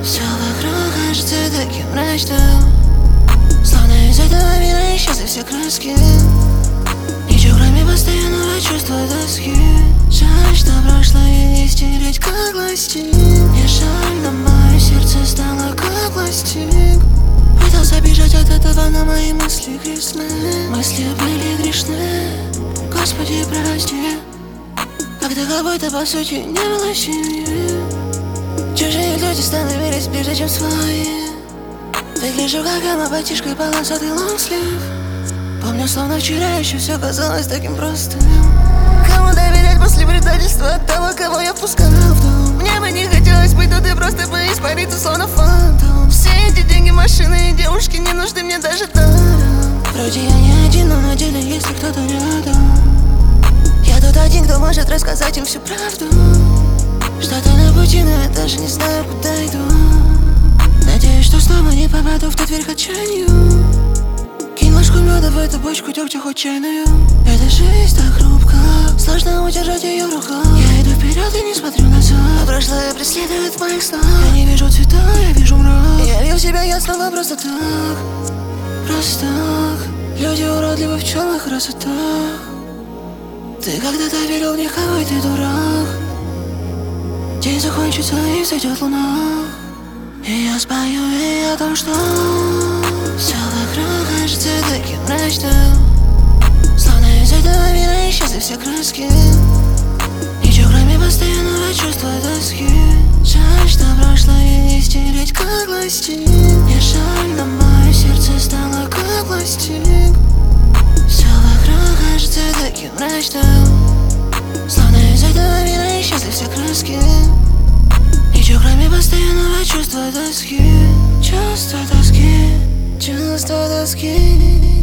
Все вокруг кажется таким мрачным, словно из этого мира исчезли все краски. Ничего кроме постоянного чувства тоски. Жаль, что прошлое не стереть как пластик. Мне жаль, но мое сердце стало как пластик. Пытался бежать от этого, но мои мысли грешны. Мысли были грешны. Господи, прости, когда как будто по сути не было семьи. Чужие люди становились ближе, чем свои. Выгляжу как амапатишка, полосатый лонгслив. Помню, словно вчера еще все казалось таким простым. Кому доверять после предательства от того, кого я впускал в дом? Мне бы не хотелось быть тут и просто бы испариться, словно фантом. Все эти деньги, машины и девушки не нужны мне даже даром. Вроде я не один, но на деле если кто-то рядом. Я тот один, кто может рассказать им всю правду. Что-то на пути, но я даже не знаю, куда иду. Надеюсь, что снова не попаду в тот верх отчаянию. Кинь ложку меда в эту бочку дегтя хоть чайную. Эта жизнь так хрупка, сложно удержать ее в руках. Я иду вперед и не смотрю назад, а прошлое преследует в моих снах. Я не вижу цвета, я вижу мрак. Я лью в себя, я снова просто так. Просто так. Люди уродливы в черных красотах. Ты когда-то верил в них, какой ты дурак. День закончится и взойдет луна. И я спою ей о том, что все вокруг кажется таким мрачным, словно из этого мира исчезли все краски. Ничего кроме постоянного чувства тоски. Жаль, что прошлое не стереть как пластик. Мне жаль, но мое сердце стало как пластик. Все вокруг кажется таким мрачным, словно из этого мира исчезли все краски. Ничего кроме постоянного чувства тоски. Чувство тоски, чувство тоски.